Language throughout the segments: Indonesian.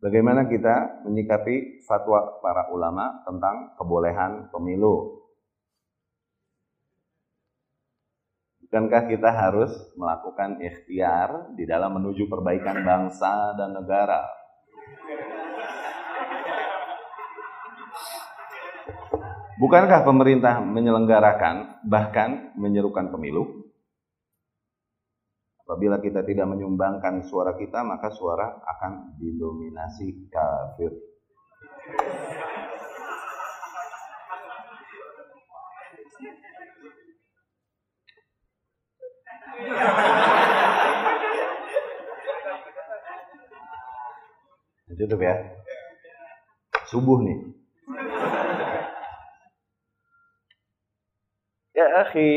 Bagaimana kita menyikapi fatwa para ulama tentang kebolehan pemilu? Bukankah kita harus melakukan ikhtiar di dalam menuju perbaikan bangsa dan negara? Bukankah pemerintah menyelenggarakan, bahkan menyerukan pemilu? Apabila kita tidak menyumbangkan suara kita, maka suara akan didominasi kafir. Tutup ya. Subuh nih. Ya akhi.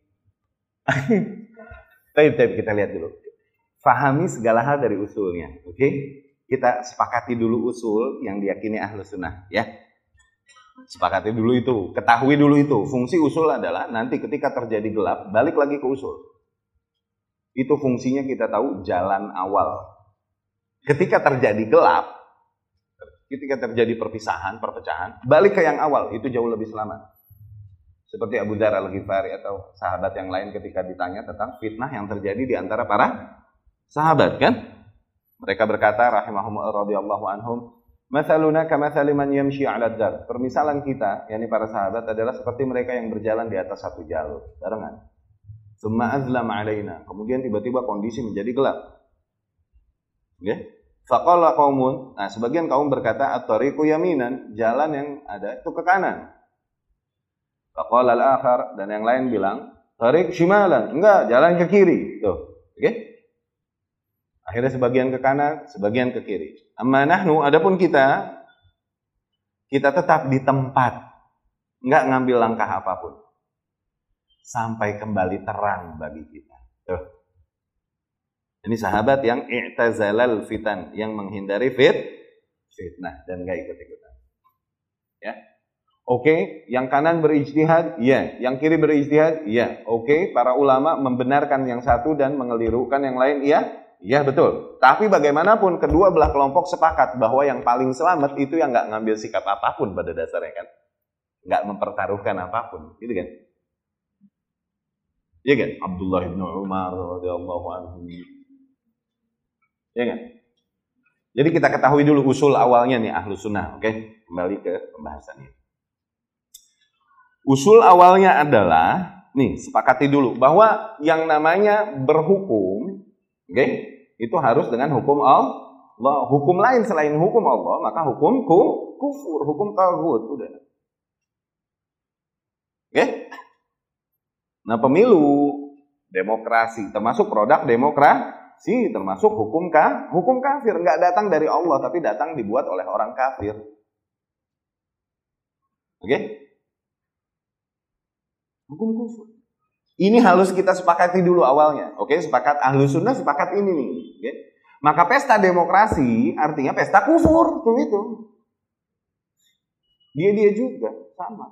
Baik, kita lihat dulu. Fahami segala hal dari usulnya, oke? Kita sepakati dulu usul yang diyakini Ahlus Sunnah, ya. Sepakati dulu itu, ketahui dulu itu. Fungsi usul adalah nanti ketika terjadi gelap, balik lagi ke usul. Itu fungsinya kita tahu jalan awal. Ketika terjadi gelap, ketika terjadi perpisahan, perpecahan, balik ke yang awal, itu jauh lebih selamat. Seperti Abu Dzar Al-Ghifari atau sahabat yang lain ketika ditanya tentang fitnah yang terjadi di antara para sahabat, kan? Mereka berkata rahimahumullah radhiyallahu anhum, "Matsaluna kamatsali man yamshi 'ala ad-dar." Permisalan kita, yakni para sahabat adalah seperti mereka yang berjalan di atas satu jalur, barengan. Tsumma azlama 'alaina. Kemudian tiba-tiba kondisi menjadi gelap. Oke? Faqala qaumun, nah sebagian kaum berkata at-tariqu yaminan, jalan yang ada itu ke kanan. Faqala al-akhar, dan yang lain bilang tariq shimalan, enggak, jalan ke kiri. Tuh, oke? Akhirnya sebagian ke kanan, sebagian ke kiri. Amma nahnu, adapun kita tetap di tempat, enggak ngambil langkah apapun sampai kembali terang bagi kita. Tuh. Ini sahabat yang i'tazalal fitan, yang menghindari fitnah dan enggak ikut-ikutan. Ya. Oke, yang kanan berijtihad, iya. Yang kiri berijtihad, iya. Oke, para ulama membenarkan yang satu dan mengelirukan yang lain, iya. Iya, betul. Tapi bagaimanapun kedua belah kelompok sepakat bahwa yang paling selamat itu yang nggak ngambil sikap apapun pada dasarnya, kan? Nggak mempertaruhkan apapun, gitu kan? Iya kan? Abdullah bin Umar radhiyallahu anhu. Iya kan? Jadi kita ketahui dulu usul awalnya nih Ahlus Sunnah, oke? Kembali ke pembahasannya. Usul awalnya adalah, nih sepakati dulu bahwa yang namanya berhukum, oke, itu harus dengan hukum Allah. Hukum lain selain hukum Allah, maka hukum kufur, hukum taghut, udah. Oke? Nah, pemilu, demokrasi, termasuk produk demokrasi, termasuk hukum kafir, nggak datang dari Allah, tapi datang dibuat oleh orang kafir. Oke? Hukum kufur. Ini harus kita sepakati dulu awalnya. Oke, sepakat Ahlus Sunnah, sepakat ini nih. Oke? Maka pesta demokrasi artinya pesta kufur, tuh itu. Dia juga sama.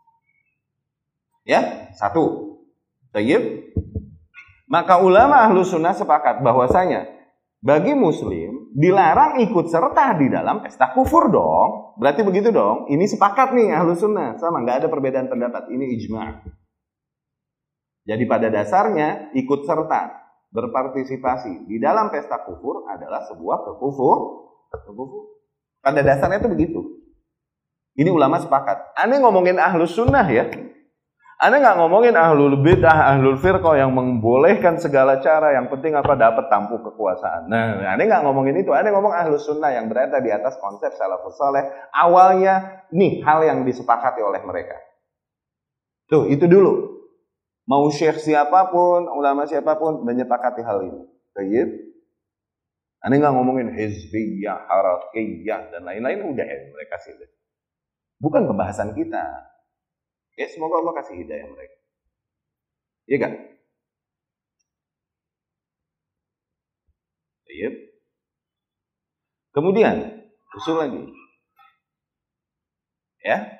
Ya, satu. Tayyib. Maka ulama Ahlus Sunnah sepakat bahwasanya bagi muslim dilarang ikut serta di dalam pesta kufur dong. Berarti begitu dong. Ini sepakat nih Ahlus Sunnah, sama, nggak ada perbedaan pendapat. Ini ijma'. Jadi pada dasarnya ikut serta, berpartisipasi di dalam pesta kufur adalah sebuah kekufur. Pada dasarnya itu begitu. Ini ulama sepakat. Aneh ngomongin Ahlus Sunnah ya. Aneh nggak ngomongin ahlul bid'ah, ahlul firqah yang membolehkan segala cara, yang penting apa, dapat tampuk kekuasaan. Nah, aneh nggak ngomongin itu. Aneh ngomong Ahlus Sunnah yang berada di atas konsep salafus saleh. Awalnya nih hal yang disepakati oleh mereka. Tuh, itu dulu. Mau syekh siapapun, ulama siapapun menyepakati hal ini. Baik. Aneh nggak ngomongin hizbiyah, harakiyah dan lain-lain, udah ya mereka sih. Bukan pembahasan kita. Ya, semoga Allah kasih hidayah mereka. Iya kan? Baik. Kemudian usul lagi. Ya.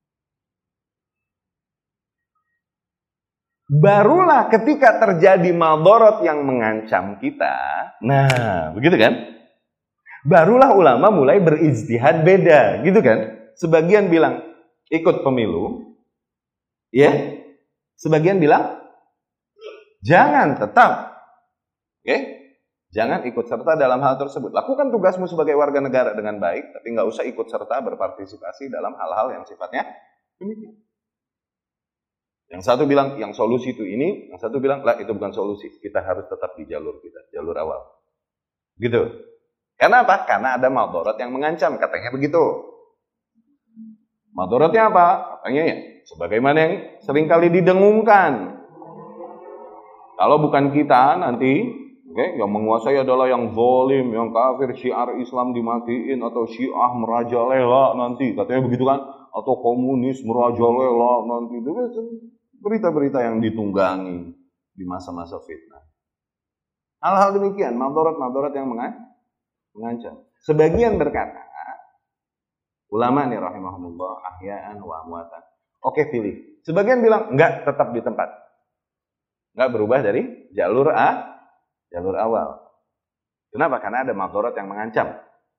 Barulah ketika terjadi madharat yang mengancam kita. Nah, begitu kan? Barulah ulama mulai berijtihad beda, gitu kan? Sebagian bilang ikut pemilu, ya. Sebagian bilang jangan, tetap. Oke? Jangan ikut serta dalam hal tersebut. Lakukan tugasmu sebagai warga negara dengan baik, tapi nggak usah ikut serta berpartisipasi dalam hal-hal yang sifatnya demikian. Yang satu bilang yang solusi itu ini, yang satu bilang lah itu bukan solusi. Kita harus tetap di jalur kita, jalur awal. Gitu. Karena apa? Karena ada madharat yang mengancam, katanya begitu. Madharatnya apa? Katanya ya, sebagaimana yang seringkali didengungkan. Kalau bukan kita nanti, yang menguasai adalah yang zalim, yang kafir, syiar Islam dimatiin, atau Syiah merajalela nanti, katanya begitu kan? Atau komunis merajalela nanti. Itu berita-berita yang ditunggangi di masa-masa fitnah. Hal-hal demikian, madharat-madharat yang mengancam. Sebagian berkata, ulama nih rahimahumullah, ahya'an wa amwatan. Oke, pilih. Sebagian bilang enggak, tetap di tempat. Enggak berubah dari jalur awal. Kenapa? Karena ada madharat yang mengancam.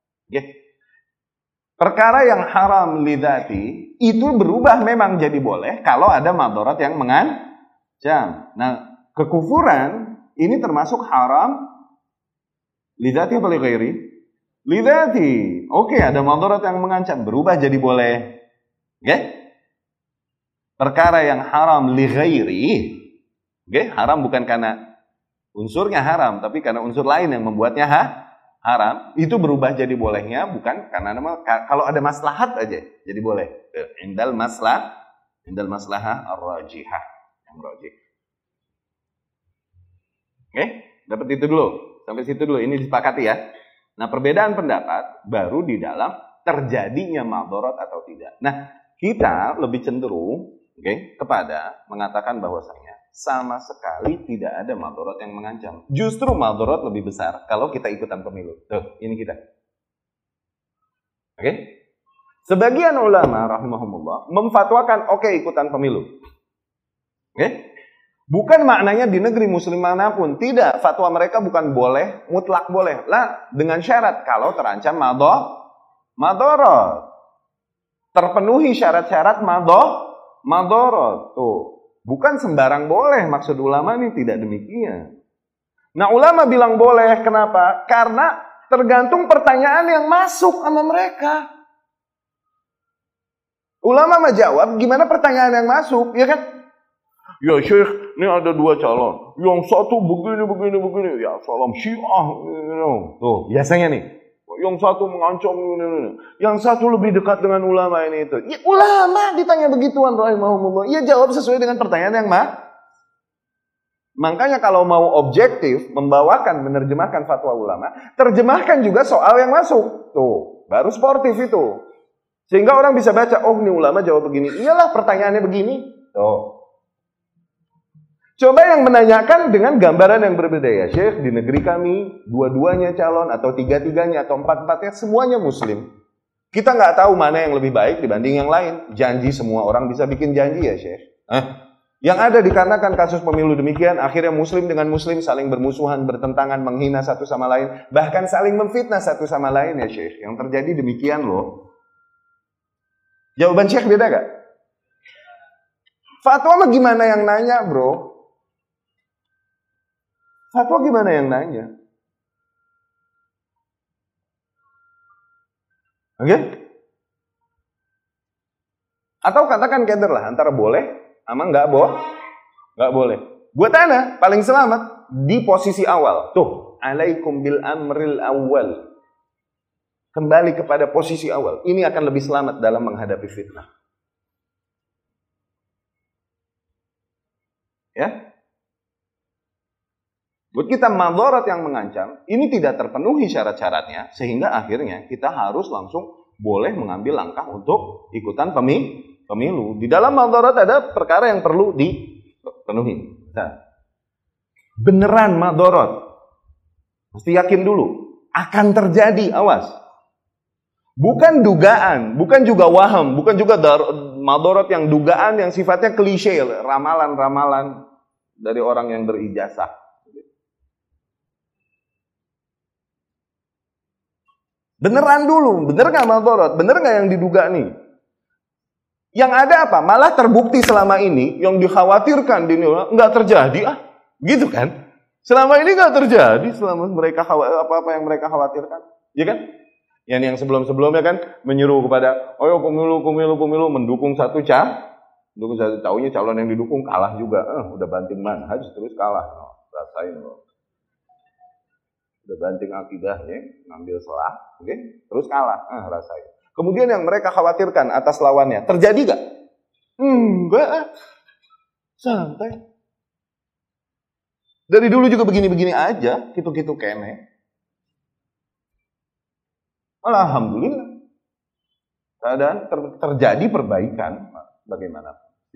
Perkara yang haram lidzati itu berubah memang jadi boleh kalau ada madharat yang mengancam. Nah, kekufuran ini termasuk haram lidzati apa li ghairi? Lidzati. Oke, ada madharat yang mengancam, berubah jadi boleh. Perkara yang haram li ghairi, haram bukan karena unsurnya haram, tapi karena unsur lain yang membuatnya haram, itu berubah jadi bolehnya bukan karena kalau ada maslahat aja jadi boleh. Indal maslahah ar-rajihah, yang rajih. Dapat itu dulu. Sampai situ dulu, ini disepakati ya. Nah, perbedaan pendapat baru di dalam terjadinya madharat atau tidak. Nah, kita lebih cenderung kepada mengatakan bahwasanya sama sekali tidak ada madharat yang mengancam. Justru madharat lebih besar kalau kita ikutan pemilu. Tuh, ini kita. Sebagian ulama rahimahumullah memfatwakan ikutan pemilu. Bukan maknanya di negeri muslim manapun, tidak. Fatwa mereka bukan boleh, mutlak boleh. Lah, dengan syarat kalau terancam madharat. Terpenuhi syarat-syarat madharat. Tuh. Bukan sembarang boleh, maksud ulama ini tidak demikian. Nah, ulama bilang boleh, kenapa? Karena tergantung pertanyaan yang masuk sama mereka. Ulama menjawab gimana pertanyaan yang masuk, ya kan? Ya Syekh, ini ada dua calon. Yang satu begini. Ya salam Syiah. Tuh, biasanya nih. Yang satu mengancam ini. Yang satu lebih dekat dengan ulama ini itu. Ya ulama ditanya begituan rahimahumullah. Ya jawab sesuai dengan pertanyaan yang Makanya kalau mau objektif, menerjemahkan fatwa ulama, terjemahkan juga soal yang masuk. Tuh, baru sportif itu. Sehingga orang bisa baca, oh ini ulama jawab begini. Iyalah pertanyaannya begini. Tuh. Coba yang menanyakan dengan gambaran yang berbeda, ya Syekh, di negeri kami dua-duanya calon atau tiga-tiganya atau empat-empatnya semuanya muslim. Kita nggak tahu mana yang lebih baik dibanding yang lain. Janji semua orang bisa bikin janji ya Syekh. Yang ada dikarenakan kasus pemilu demikian, akhirnya muslim dengan muslim saling bermusuhan, bertentangan, menghina satu sama lain, bahkan saling memfitnah satu sama lain ya Syekh. Yang terjadi demikian loh. Jawaban Syekh beda gak? Fatwa mah gimana yang nanya bro? Fatwa gimana yang nanya? Atau katakan keder lah, antara boleh sama nggak boleh. Buat ana paling selamat di posisi awal. Tuh, alaikum bil amril awal. Kembali kepada posisi awal. Ini akan lebih selamat dalam menghadapi fitnah. Ya. Buat kita madharat yang mengancam, ini tidak terpenuhi syarat-syaratnya, sehingga akhirnya kita harus langsung boleh mengambil langkah untuk ikutan pemilu. Di dalam madharat ada perkara yang perlu dipenuhi. Nah, beneran madharat, mesti yakin dulu akan terjadi, awas. Bukan dugaan, bukan juga waham, bukan juga madharat yang dugaan yang sifatnya klise, ramalan-ramalan dari orang yang berijazah. Beneran dulu, bener nggak madorot? Bener nggak yang diduga nih? Yang ada apa? Malah terbukti selama ini yang dikhawatirkan di dunia nggak terjadi, gitu kan? Selama ini nggak terjadi, selama mereka apa yang mereka khawatirkan, ya kan? Yang sebelum-sebelumnya kan menyuruh kepada, oh pemilu, mendukung satu taunya calon yang didukung kalah juga, udah banting manhaj terus kalah, rasain loh. Udah banting akidahnya, ngambil salah, oke? Terus kalah, rasain. Kemudian yang mereka khawatirkan atas lawannya, terjadi gak? Enggak, santai. Dari dulu juga begini-begini aja, gitu-gitu kene. Alhamdulillah. Keadaan terjadi perbaikan, bagaimana?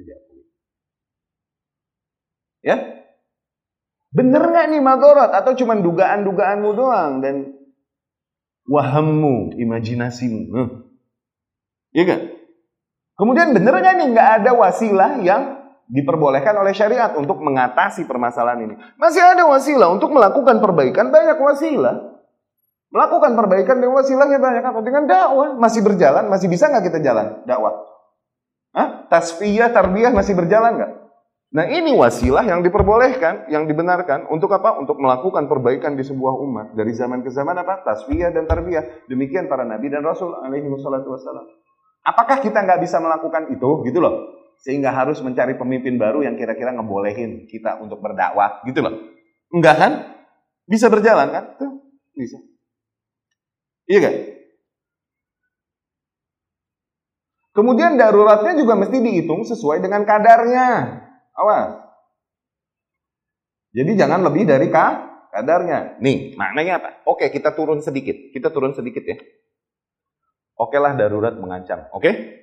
Ya? Bener gak nih madorot? Atau cuma dugaan-dugaanmu doang dan wahammu, imajinasimu? Iya gak? Kemudian bener gak nih gak ada wasilah yang diperbolehkan oleh syariat untuk mengatasi permasalahan ini? Masih ada wasilah untuk melakukan perbaikan, banyak wasilah. Melakukan perbaikan dengan wasilahnya banyak apa? Dengan dakwah. Masih berjalan, masih bisa gak kita jalan dakwah? Tasfiyah, tarbiyah masih berjalan gak? Nah ini wasilah yang diperbolehkan, yang dibenarkan. Untuk apa? Untuk melakukan perbaikan di sebuah umat. Dari zaman ke zaman apa? Tasfiyah dan tarbiyah. Demikian para nabi dan rasul alaihi wassalatu wassalam. Apakah kita nggak bisa melakukan itu? Gitu loh. Sehingga harus mencari pemimpin baru yang kira-kira ngebolehin kita untuk berdakwah. Gitu loh. Enggak kan? Bisa berjalan kan? Tuh, bisa. Iya kan? Kemudian daruratnya juga mesti dihitung sesuai dengan kadarnya. Awas. Jadi jangan lebih dari kadarnya. Nih, maknanya apa? Oke, kita turun sedikit. Ya. Oke lah darurat mengancam. Oke?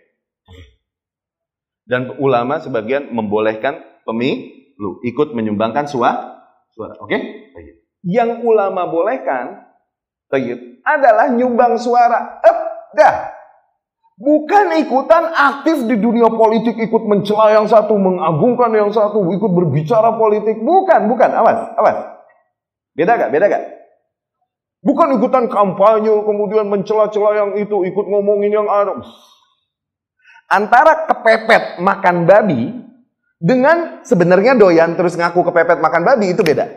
Dan ulama sebagian membolehkan pemilu. Ikut menyumbangkan suara. Oke? Yang ulama bolehkan adalah nyumbang suara. Dah. Bukan ikutan aktif di dunia politik, ikut mencela yang satu, mengagungkan yang satu, ikut berbicara politik. Bukan. Awas. Beda gak? Bukan ikutan kampanye, kemudian mencela-cela yang itu, ikut ngomongin yang ada. Antara kepepet makan babi, dengan sebenarnya doyan terus ngaku kepepet makan babi, itu beda.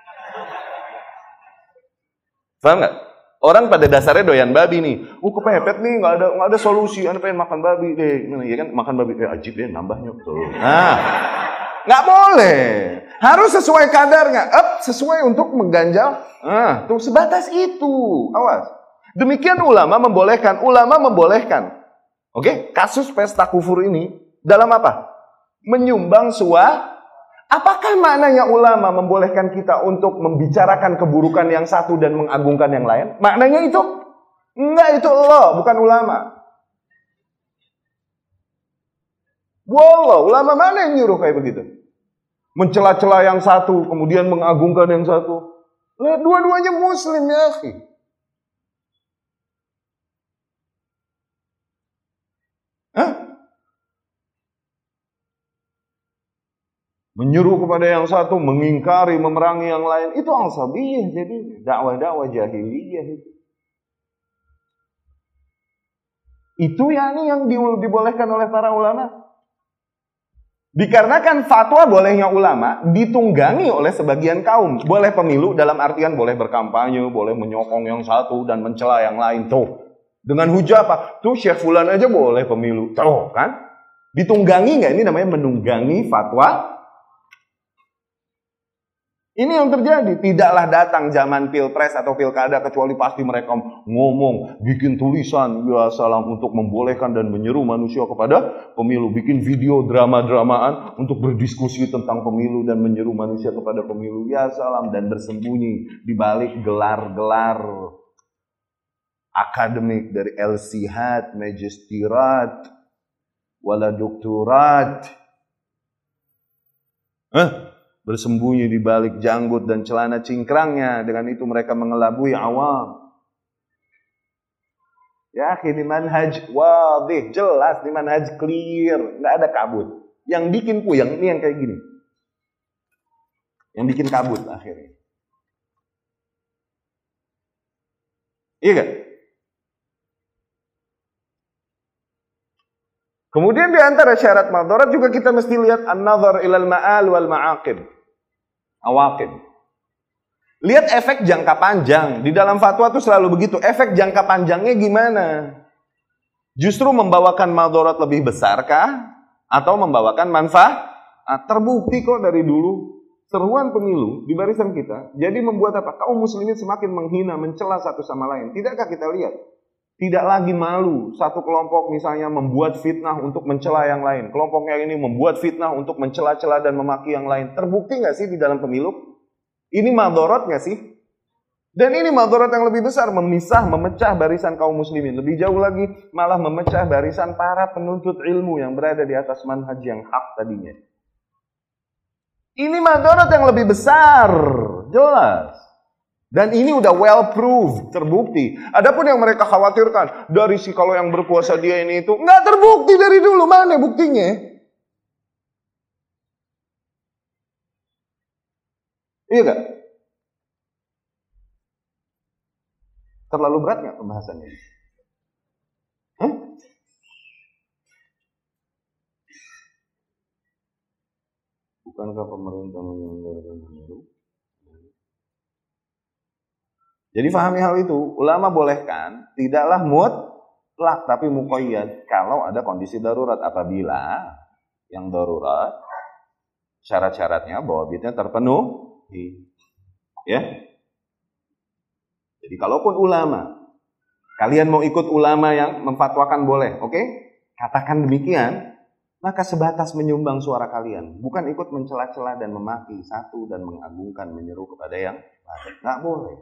Paham gak? Orang pada dasarnya doyan babi nih. Kepepet nih, nggak ada solusi. Anda pengen makan babi deh, ya kan? Makan babi, ajib deh, nambahnya tuh. Nah, nggak boleh. Harus sesuai kadarnya. Sesuai untuk mengganjal. Tuh sebatas itu. Awas. Demikian ulama membolehkan. Oke? Kasus pesta kufur ini dalam apa? Menyumbang suara. Apakah maknanya ulama membolehkan kita untuk membicarakan keburukan yang satu dan mengagungkan yang lain? Maknanya itu? Enggak, itu Allah, bukan ulama. Wallah, ulama mana yang nyuruh kayak begitu? Mencela-cela yang satu, kemudian mengagungkan yang satu. Dua-duanya muslim ya, akhi. Menyuruh kepada yang satu, mengingkari, memerangi yang lain. Itu al-sabiyah, jadi dakwah-dakwah jahiliyah itu. Itu yang dibolehkan oleh para ulama. Dikarenakan fatwa bolehnya ulama ditunggangi oleh sebagian kaum. Boleh pemilu dalam artian boleh berkampanye, boleh menyokong yang satu dan mencela yang lain. Tuh, dengan hujah apa? Tuh Syekh Fulan aja boleh pemilu. Tuh kan? Ditunggangi nggak? Ini namanya menunggangi fatwa. Ini yang terjadi. Tidaklah datang zaman pilpres atau pilkada kecuali pasti mereka ngomong, bikin tulisan, ya salam, untuk membolehkan dan menyeru manusia kepada pemilu. Bikin video drama-dramaan untuk berdiskusi tentang pemilu dan menyeru manusia kepada pemilu. Ya salam, dan bersembunyi di balik gelar-gelar akademik dari LC-hat, magisterat, wala doktorat. Bersembunyi di balik janggut dan celana cingkrangnya. Dengan itu mereka mengelabui awam. Ya, ini manhaj wadih, jelas, ini manhaj clear, nggak ada kabut. Yang bikin puyeng ini yang kayak gini. Yang bikin kabut akhirnya. Iya gak? Kemudian di antara syarat madarat juga kita mesti lihat an-nazar ilal ma'al wal ma'aqib. Awaqib. Lihat efek jangka panjang. Di dalam fatwa itu selalu begitu. Efek jangka panjangnya gimana? Justru membawakan madarat lebih besar kah? Atau membawakan manfaat? Terbukti kok dari dulu. Seruan pemilu di barisan kita. Jadi membuat apa? Kaum muslimin semakin menghina, mencela satu sama lain. Tidakkah kita lihat? Tidak lagi malu. Satu kelompok misalnya membuat fitnah untuk mencela yang lain. Kelompoknya ini membuat fitnah untuk mencela-cela dan memaki yang lain. Terbukti nggak sih di dalam pemilu? Ini madarat nggak sih? Dan ini madarat yang lebih besar. Memisah, memecah barisan kaum muslimin. Lebih jauh lagi malah memecah barisan para penuntut ilmu yang berada di atas manhaj yang hak tadinya. Ini madarat yang lebih besar. Jelas. Dan ini udah well proved, terbukti. Adapun yang mereka khawatirkan dari si kalau yang berkuasa dia ini itu nggak terbukti dari dulu, mana buktinya? Iya gak? Terlalu berat nggak pembahasannya? Hah? Bukankah pemerintah menyelenggarakan pemilu? Jadi fahami hal itu, ulama bolehkan, tidaklah mutlak tapi muqayyad kalau ada kondisi darurat. Apabila yang darurat syarat-syaratnya bahwa bid'ah terpenuhi. Ya. Jadi kalaupun ulama, kalian mau ikut ulama yang memfatwakan boleh, oke? Katakan demikian, maka sebatas menyumbang suara kalian, bukan ikut mencela-cela dan memaki satu dan mengagungkan, menyeru kepada yang lain. Nggak boleh.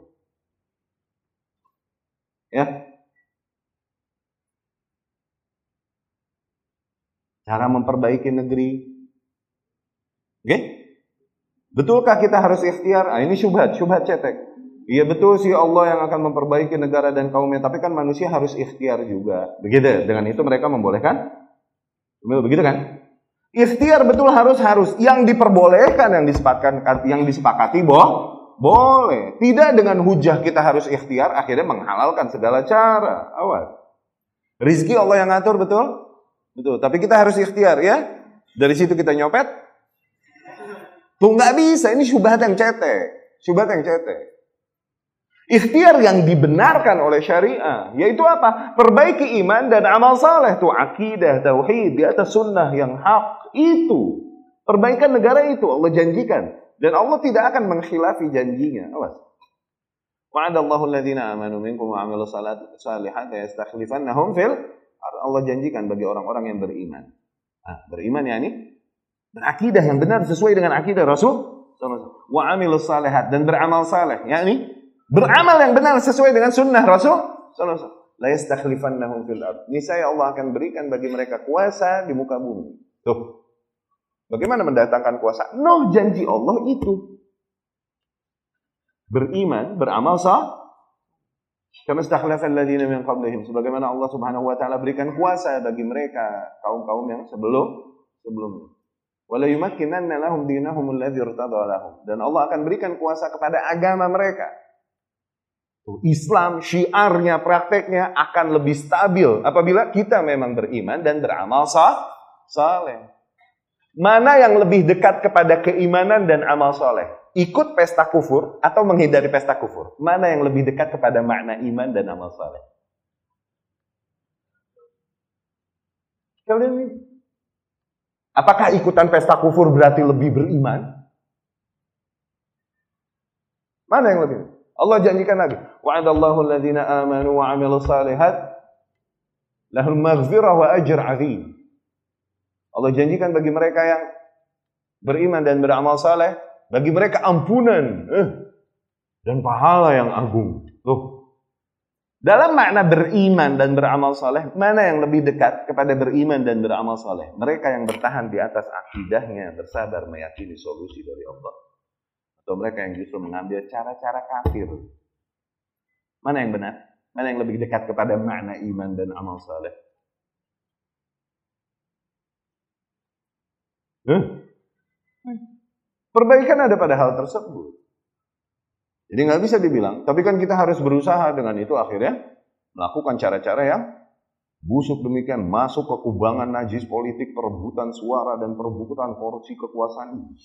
Ya. Cara memperbaiki negeri. Oke? Betulkah kita harus ikhtiar? Ini syubhat cetek. Iya betul sih Allah yang akan memperbaiki negara dan kaumnya, tapi kan manusia harus ikhtiar juga. Begitu. Dengan itu mereka membolehkan? Begitu kan? Ikhtiar betul harus. Yang diperbolehkan, yang disepakati boleh. Tidak dengan hujah kita harus ikhtiar, akhirnya menghalalkan segala cara. Awas. Rizki Allah yang ngatur, betul? Betul. Tapi kita harus ikhtiar, ya. Dari situ kita nyopet. Tuh nggak bisa. Ini syubhat yang cetek. Ikhtiar yang dibenarkan oleh syariah, yaitu apa? Perbaiki iman dan amal saleh. Tuh akidah, tauhid, di atas sunnah yang hak. Itu. Perbaikan negara itu Allah janjikan. Dan Allah tidak akan mengkhilafi janjinya. Awas. Wa'adallahu alladhina amanu minkum wa 'amilus salihati yastakhlifannahum fil ardh. Allah janjikan bagi orang-orang yang beriman. Beriman ya ini berakidah yang benar sesuai dengan akidah Rasul wa 'amilus salihat, dan beramal saleh, yakni beramal yang benar sesuai dengan sunnah Rasul la yastakhlifannahum fil ardh. Niscaya Allah akan berikan bagi mereka kuasa di muka bumi. Tuh. Bagaimana mendatangkan kuasa? Janji Allah itu. Beriman, beramal kama istakhlafal ladzina min qablihim. Sebagaimana Allah Subhanahu wa taala berikan kuasa bagi mereka, kaum-kaum yang sebelumnya. Wala yumakkinanna lahum dinahum alladzi irtada lahum. Dan Allah akan berikan kuasa kepada agama mereka. Islam, syiarnya, prakteknya akan lebih stabil apabila kita memang beriman dan beramal saleh. Mana yang lebih dekat kepada keimanan dan amal soleh? Ikut pesta kufur atau menghindari pesta kufur? Mana yang lebih dekat kepada makna iman dan amal soleh? Kalian ini, apakah ikutan pesta kufur berarti lebih beriman? Mana yang lebih? Allah janjikan lagi. Wa'adallahu alladhina amanu wa 'amilus salihat lahum maghfirah wa ajr 'azim. Allah janjikan bagi mereka yang beriman dan beramal saleh, bagi mereka ampunan dan pahala yang agung. Dalam makna beriman dan beramal saleh, mana yang lebih dekat kepada beriman dan beramal saleh? Mereka yang bertahan di atas akidahnya, bersabar meyakini solusi dari Allah, atau mereka yang justru mengambil cara-cara kafir? Mana yang benar? Mana yang lebih dekat kepada makna iman dan amal saleh? Perbaikan ada pada hal tersebut. Jadi nggak bisa dibilang, tapi kan kita harus berusaha, dengan itu akhirnya melakukan cara-cara yang Busuk demikian, masuk ke kubangan najis politik, perebutan suara dan perebutan korupsi kekuasaan.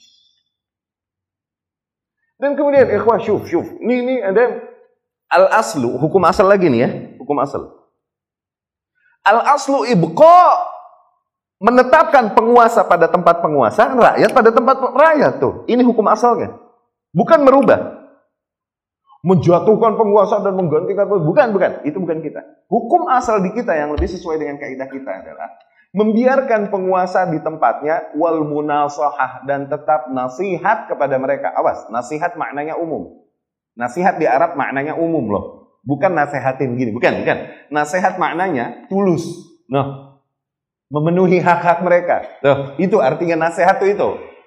Dan kemudian ikhwah, syuf. Ini ada al-aslu, hukum asal lagi nih ya, hukum asal. Al-aslu ibqa, menetapkan penguasa pada tempat penguasa, rakyat pada tempat rakyat tuh. Ini hukum asalnya. Bukan merubah. Menjatuhkan penguasa dan menggantikan penguasa. Bukan. Itu bukan kita. Hukum asal di kita yang lebih sesuai dengan kaidah kita adalah membiarkan penguasa di tempatnya wal munasahah, dan tetap nasihat kepada mereka. Awas, nasihat maknanya umum. Nasihat di Arab maknanya umum loh. Bukan nasehatin gini, bukan. Nasihat maknanya tulus. Nah, memenuhi hak-hak mereka. Tuh, itu artinya nasihat itu.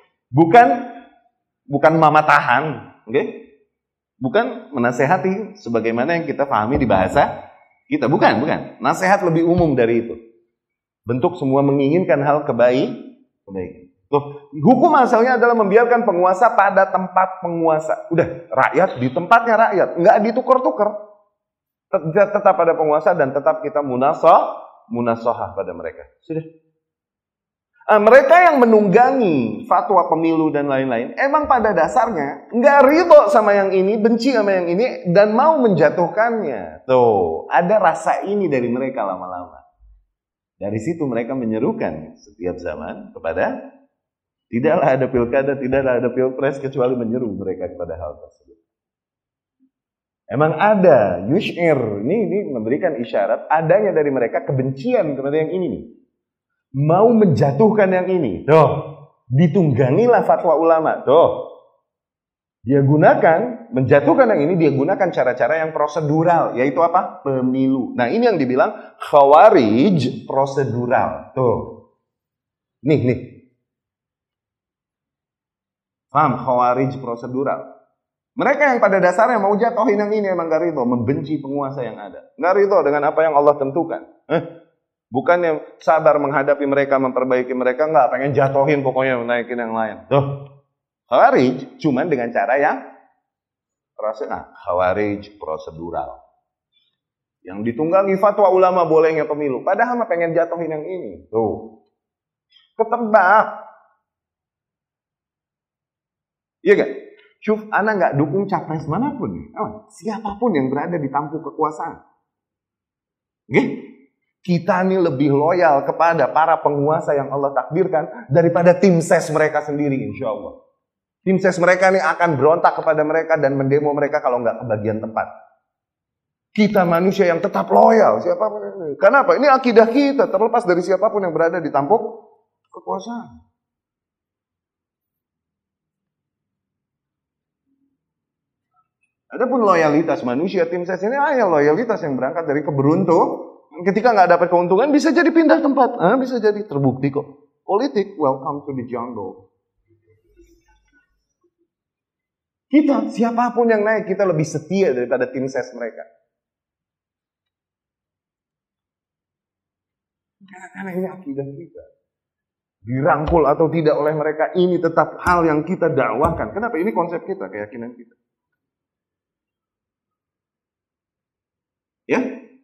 Bukan mamatahan, oke? Okay? Bukan menasehati sebagaimana yang kita pahami di bahasa kita. Bukan. Nasihat lebih umum dari itu. Bentuk semua menginginkan hal kebaikan. Tuh, hukum asalnya adalah membiarkan penguasa pada tempat penguasa. Udah, rakyat di tempatnya rakyat, nggak ditukar-tukar. Tetap pada penguasa dan tetap kita munasahah pada mereka. Sudah. Mereka yang menunggangi fatwa pemilu dan lain-lain, emang pada dasarnya nggak ridho sama yang ini, benci sama yang ini, dan mau menjatuhkannya. Tuh, ada rasa ini dari mereka lama-lama. Dari situ mereka menyerukan setiap zaman kepada tidaklah ada pilkada, tidaklah ada pilpres, kecuali menyeru mereka kepada hal tersebut. Emang ada, yush'ir, ini memberikan isyarat adanya dari mereka kebencian kepada yang ini nih. Mau menjatuhkan yang ini. Tuh, ditunggangilah fatwa ulama. Tuh, dia gunakan, menjatuhkan yang ini, dia gunakan cara-cara yang prosedural. Yaitu apa? Pemilu. Nah, ini yang dibilang khawarij prosedural. Tuh. Nih. Paham? Khawarij prosedural. Mereka yang pada dasarnya mau jatuhin yang ini emang gak ridho, membenci penguasa yang ada. Gak ridho dengan apa yang Allah tentukan. Bukannya sabar menghadapi mereka, memperbaiki mereka, enggak, pengen jatuhin pokoknya, naikin yang lain. Tuh, khawarij cuman dengan cara yang khawarij prosedural. Yang ditunggangi fatwa ulama bolehnya pemilu, padahal mah pengen jatuhin yang ini. Tuh, ketebak. Iya gak? Syuf, ana nggak dukung capres manapun. Siapapun yang berada di tampuk kekuasaan. Oke? Kita ini lebih loyal kepada para penguasa yang Allah takdirkan daripada tim ses mereka sendiri, insya Allah. Tim ses mereka ini akan berontak kepada mereka dan mendemo mereka kalau nggak kebagian tempat. Kita manusia yang tetap loyal, siapapun ini. Kenapa? Ini akidah kita, terlepas dari siapapun yang berada di tampuk kekuasaan. Adapun loyalitas manusia, tim ses ini hanya loyalitas yang berangkat dari keberuntungan. Ketika nggak dapat keuntungan, bisa jadi pindah tempat. Bisa jadi, terbukti kok. Politik, welcome to the jungle. Kita, siapapun yang naik, kita lebih setia daripada tim ses mereka. Karena ini akidah kita. Dirangkul atau tidak oleh mereka, ini tetap hal yang kita dakwahkan. Kenapa? Ini konsep kita, keyakinan kita. Ya?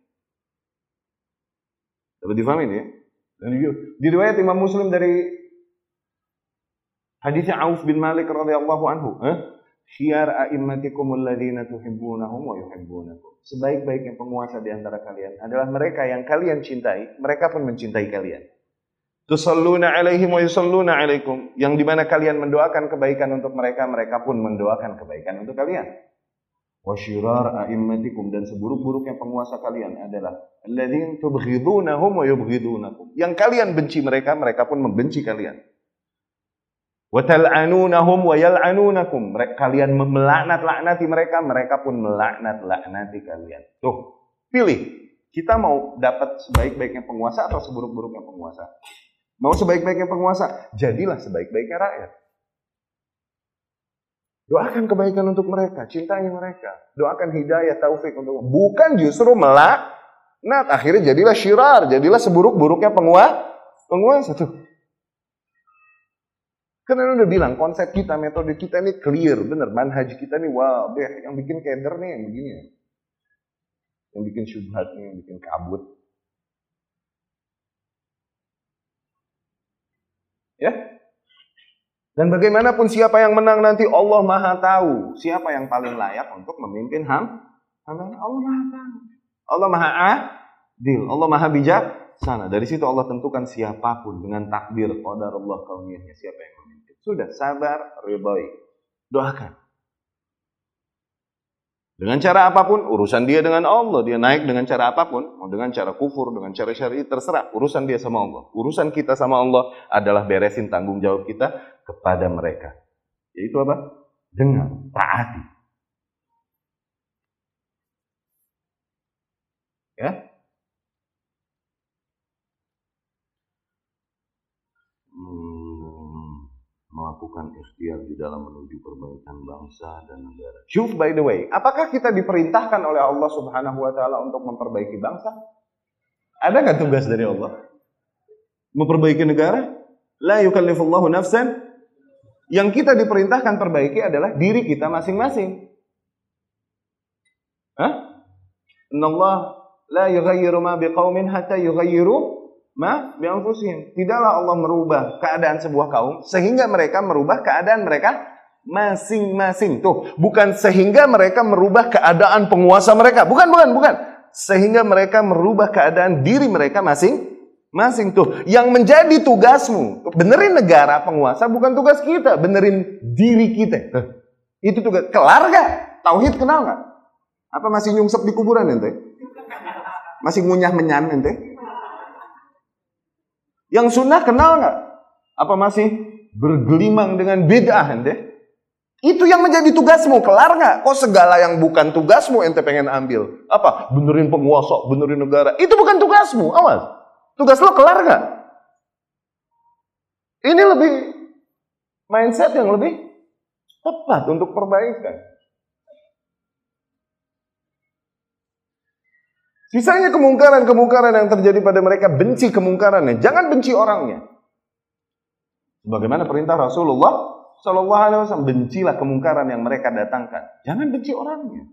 Dapat difahami ya? Dan di riwayat Imam Muslim dari hadisnya Auf bin Malik radhiyallahu anhu, khiyar a'immatikum alladziina tuhibbunahum wa yuhibbunakum. Sebaik-baiknya penguasa di antara kalian adalah mereka yang kalian cintai, mereka pun mencintai kalian. Tusalluna 'alaihim wa yusalluna 'alaikum. Yang dimana kalian mendoakan kebaikan untuk mereka, mereka pun mendoakan kebaikan untuk kalian. Wa syirar a'immatikum, dan seburuk-buruknya penguasa kalian adalah alladzina tubghidunahum wa yubghidunakum. Yang kalian benci mereka, mereka pun membenci kalian. Wa tal'anunahum wa yal'anunakum. Kalian melaknat-laknati mereka, mereka pun melaknat-laknati kalian. Tuh, pilih. Kita mau dapat sebaik-baiknya penguasa atau seburuk-buruknya penguasa? Mau sebaik-baiknya penguasa, jadilah sebaik-baiknya rakyat. Doakan kebaikan untuk mereka, cintai mereka. Doakan hidayah, taufik untuk mereka. Bukan justru melaknat. Akhirnya jadilah syirar, jadilah seburuk-buruknya penguasa tuh. Karena udah bilang konsep kita, metode kita ini clear, bener. Manhaj kita nih, wow, deh. Yang bikin keder nih yang begini. Yang bikin syubhat nih, yang bikin kabut. Ya. Dan bagaimanapun siapa yang menang nanti Allah Maha tahu siapa yang paling layak untuk memimpin hamba. Allah Maha tahu. Allah Maha adil, Allah Maha bijaksana. Dari situ Allah tentukan siapapun dengan takdir qadarullah kauniyahnya siapa yang memimpin. Sudah sabar, ridhoi. Doakan. Dengan cara apapun, urusan dia dengan Allah. Dia naik dengan cara apapun. Mau dengan cara kufur, dengan cara syar'i, terserah. Urusan dia sama Allah. Urusan kita sama Allah adalah beresin tanggung jawab kita kepada mereka. Yaitu apa? Dengan taati. Ya. Melakukan ikhtiar di dalam menuju perbaikan bangsa dan negara. Syuf, by the way, apakah kita diperintahkan oleh Allah Subhanahu wa taala untuk memperbaiki bangsa? Ada nggak tugas dari Allah? Memperbaiki negara? La yukallifullahu nafsan. Yang kita diperintahkan perbaiki adalah diri kita masing-masing. Innallah la yughayyiru ma biqaumin hatta yughayyiru ma bi anfusihim. Tidaklah Allah merubah keadaan sebuah kaum sehingga mereka merubah keadaan mereka masing-masing. Tuh, bukan sehingga mereka merubah keadaan penguasa mereka. Bukan. Sehingga mereka merubah keadaan diri mereka masing-masing. Tuh, yang menjadi tugasmu benerin negara penguasa bukan tugas kita, benerin diri kita. Itu tugas. Kelar gak? Tauhid kenal gak? Apa masih nyungsep di kuburan ente? Masih ngunyah menyan ente? Yang sunnah kenal nggak? Apa masih bergelimang dengan bid'ah ente? Itu yang menjadi tugasmu, kelar nggak? Kok segala yang bukan tugasmu ente pengen ambil? Apa? Benerin penguasa, benerin negara. Itu bukan tugasmu, awas. Tugas lo kelar nggak? Ini lebih mindset yang lebih tepat untuk perbaikan. Sisanya kemungkaran-kemungkaran yang terjadi pada mereka, benci kemungkarannya, jangan benci orangnya. Bagaimana perintah Rasulullah Sallallahu Alaihi Wasallam, bencilah kemungkaran yang mereka datangkan, jangan benci orangnya.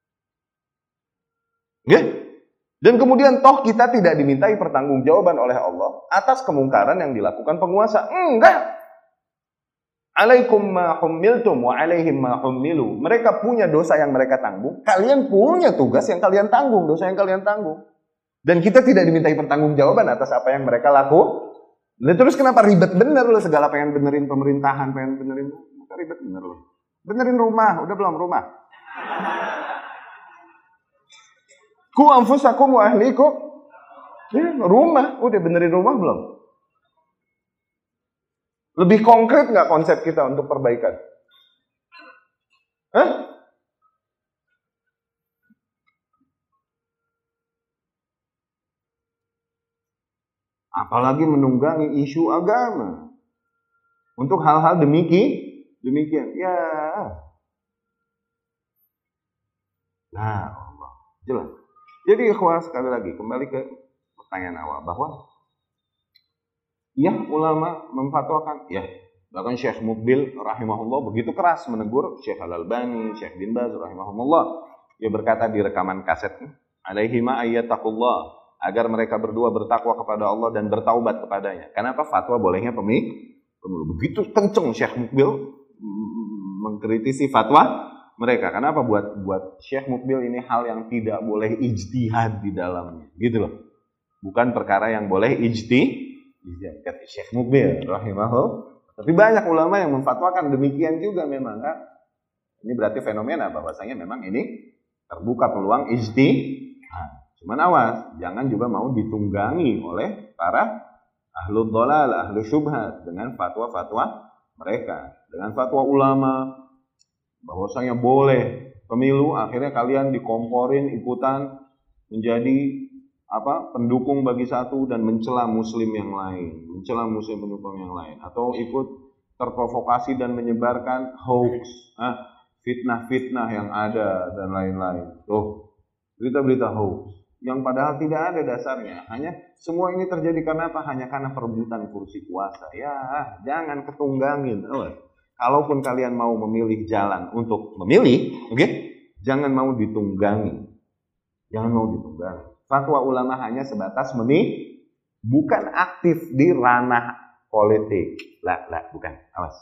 Ya? Dan kemudian toh kita tidak dimintai pertanggungjawaban oleh Allah atas kemungkaran yang dilakukan penguasa. Enggak. Alaikum ma hummiltum wa alaihim ma hummilu. Mereka punya dosa yang mereka tanggung, kalian punya tugas yang kalian tanggung, dosa yang kalian tanggung. Dan kita tidak dimintai pertanggungjawaban atas apa yang mereka lakukan. Terus kenapa ribet bener lo, segala pengen benerin pemerintahan, pengen benerin, ribet bener lo. Benerin rumah, udah belum rumah? Ku anfusakum wa ahlikum. Ya, rumah, udah benerin rumah belum? Lebih konkret nggak konsep kita untuk perbaikan? Apalagi menunggangi isu agama. Untuk hal-hal demikian. Ya. Nah, Allah. Jelas. Jadi ikhwah, sekali lagi kembali ke pertanyaan awal bahwa ya, ulama memfatwakan, ya, bahkan Syekh Mukbil rahimahullah begitu keras menegur Syekh Al-Albani, Syekh bin Baz rahimahullah. Dia berkata di rekaman kasetnya, alaihima ayyattaqullah, agar mereka berdua bertakwa kepada Allah dan bertaubat kepadanya. Kenapa fatwa bolehnya pemilu? Begitu kenceng Syekh Mukbil mengkritisi fatwa mereka. Kenapa buat Syekh Mukbil ini hal yang tidak boleh ijtihad di dalamnya, gitu loh. Bukan perkara yang boleh ijtihad. Kata Syekh Mukbil rahimahullah. Tapi banyak ulama yang memfatwakan demikian juga memang, kan? Ini berarti fenomena bahwasanya memang ini terbuka peluang ijtihad. Cuman awas, jangan juga mau ditunggangi oleh para ahlul dhalal, ahlu syubhat dengan fatwa-fatwa mereka, dengan fatwa ulama bahwasanya boleh pemilu, akhirnya kalian dikomporin ikutan menjadi pendukung bagi satu dan mencela muslim yang lain, mencela muslim pendukung yang lain, atau ikut terprovokasi dan menyebarkan hoax, fitnah-fitnah yang ada dan lain-lain. Tuh, berita-berita hoax yang padahal tidak ada dasarnya. Hanya semua ini terjadi karena apa? Hanya karena perebutan kursi kuasa. Ya, jangan ketunggangin. Kalaupun kalian mau memilih jalan untuk memilih, oke? Jangan mau ditunggangi. Jangan mau ditunggangi. Fatwa ulama hanya sebatas bukan aktif di ranah politik. Lah, bukan. Awas.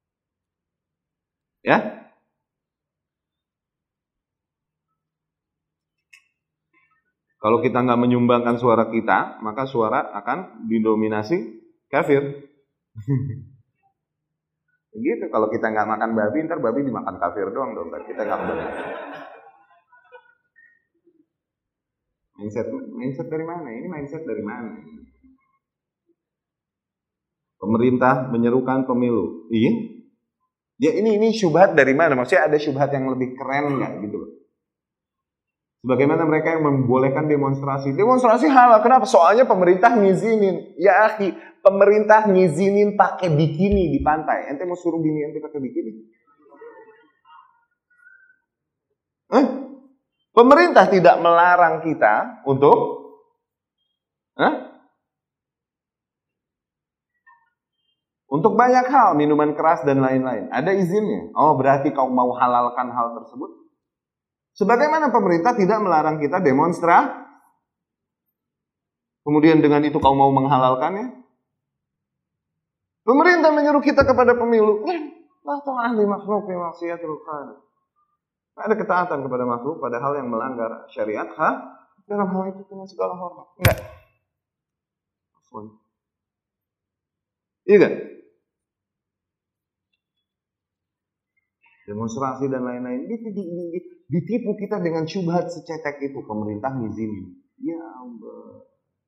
Ya? Kalau kita nggak menyumbangkan suara kita, maka suara akan didominasi kafir. Begitu. Kalau kita nggak makan babi, ntar babi dimakan kafir doang dong. Kita nggak boleh. Mindset dari mana? Ini mindset dari mana? Pemerintah menyerukan pemilu. Iya. Ya ini syubhat dari mana? Maksudnya ada syubhat yang lebih keren nggak gitu loh? Sebagaimana mereka yang membolehkan demonstrasi. Demonstrasi halal. Kenapa? Soalnya pemerintah ngizinin. Ya akhi, pemerintah ngizinin pakai bikini di pantai. Ente mau suruh bini ente pakai bikini? Pemerintah tidak melarang kita untuk untuk banyak hal, minuman keras dan lain-lain. Ada izinnya. Oh, berarti kau mau halalkan hal tersebut? Sebagaimana pemerintah tidak melarang kita demonstrasi. Kemudian dengan itu kau mau menghalalkannya? Pemerintah menyuruh kita kepada pemilu. La ta'ah li makhluk fi maksiatil khaliq. Ada ketaatan kepada makhluk pada hal yang melanggar syariat, dalam hal itu dengan segala hormat. Enggak. Iya kan? Demonstrasi dan lain-lain. Ditipu kita dengan syubhat secetek itu. Pemerintah ngizinin. Ya Allah.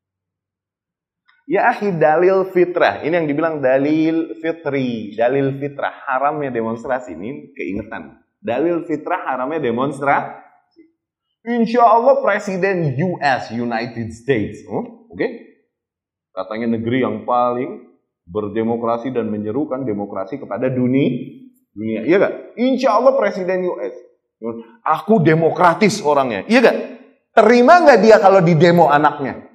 Ya akhi, dalil fitrah. Ini yang dibilang dalil fitri. Dalil fitrah. Haramnya demonstrasi. Ini keingetan. Dalil fitrah haramnya demonstrasi. Insya Allah Presiden US, United States. Oke? Katanya negeri yang paling berdemokrasi dan menyerukan demokrasi kepada dunia. Iya gak? Insya Allah Presiden US. Aku demokratis orangnya. Iya gak? Terima gak dia kalau di demo anaknya?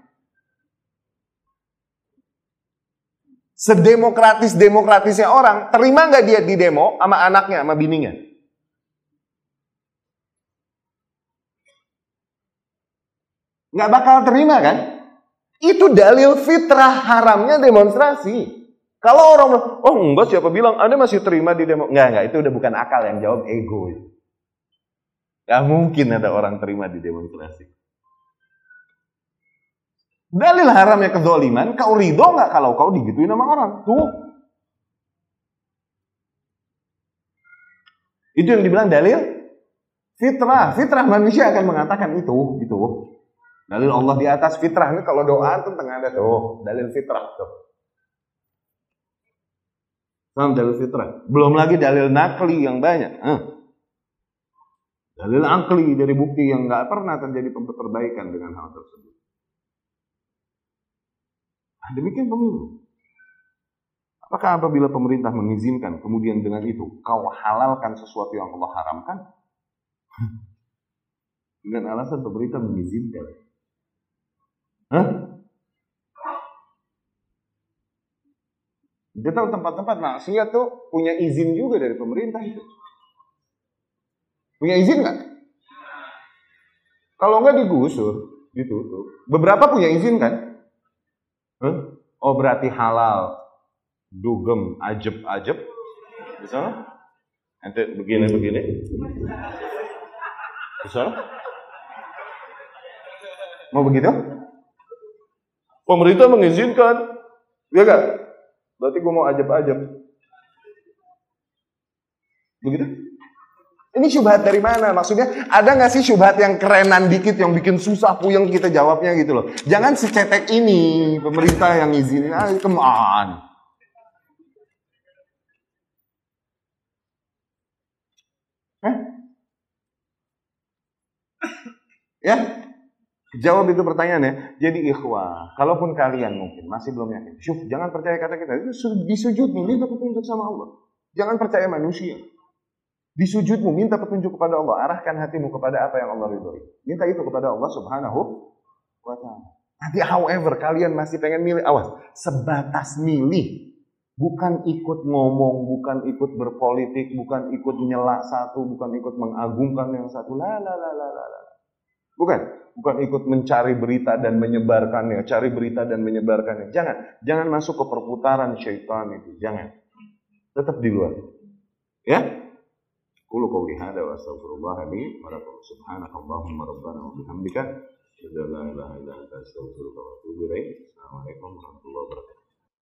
Sedemokratisnya orang, terima gak dia di demo sama anaknya, sama bininya? Nggak bakal terima kan? Itu dalil fitrah haramnya demonstrasi. Kalau orang bilang, oh enggak, siapa bilang Anda masih terima di demo? Enggak, itu udah bukan akal, yang jawab ego. Nggak mungkin ada orang terima di demonstrasi. Dalil haramnya kezaliman, kau ridho nggak kalau kau digituin sama orang? Tuh. Itu yang dibilang dalil fitrah. Fitrah manusia akan mengatakan itu. Dalil Allah di atas fitrah. Ini kalau doa itu tengah ada tuh. Dalil fitrah tuh. Paham dalil fitrah? Belum lagi dalil nakli yang banyak. Dalil akli dari bukti yang nggak pernah terjadi perbaikan dengan hal tersebut. Demikian pemilu. Apakah apabila pemerintah mengizinkan, kemudian dengan itu kau halalkan sesuatu yang Allah haramkan? Dengan alasan pemerintah mengizinkan. Dia tahu tempat-tempat maksiat tuh punya izin juga dari pemerintah itu. Punya izin nggak? Kalau nggak digusur, ditutup. Beberapa punya izin kan? Oh berarti halal, dugem, ajeb, bisa? Nanti begini, bisa? Mau begitu? Pemerintah mengizinkan, ya gak? Berarti gue mau ajeb. Begitu? Ini syubhat dari mana? Maksudnya ada nggak sih syubhat yang kerenan dikit yang bikin susah puyeng kita jawabnya gitu loh? Jangan secetek ini pemerintah yang izinin. Come on. Ya, jawab itu pertanyaannya. Jadi ikhwah, kalaupun kalian mungkin masih belum yakin, jangan percaya kata kita. Itu disujudmu minta petunjuk sama Allah. Jangan percaya manusia. Di sujudmu minta petunjuk kepada Allah, arahkan hatimu kepada apa yang Allah ridhoi. Minta itu kepada Allah Subhanahu wa ta'ala. Nanti however kalian masih pengen milih, awas, sebatas milih. Bukan ikut ngomong, bukan ikut berpolitik, bukan ikut nyela satu, bukan ikut mengagungkan yang satu. La. Bukan ikut mencari berita dan menyebarkannya, cari berita dan menyebarkannya. Jangan masuk ke perputaran syaitan itu, jangan. Tetap di luar. Ya? Qulu qouli hadza wa astaghfirullah li wa lakum subhanakallahumma rabbana wa bihamdika asyhadu an la ilaha illa anta astaghfiruka wa atubu ilaik. Assalamualaikum warahmatullahi wabarakatuh.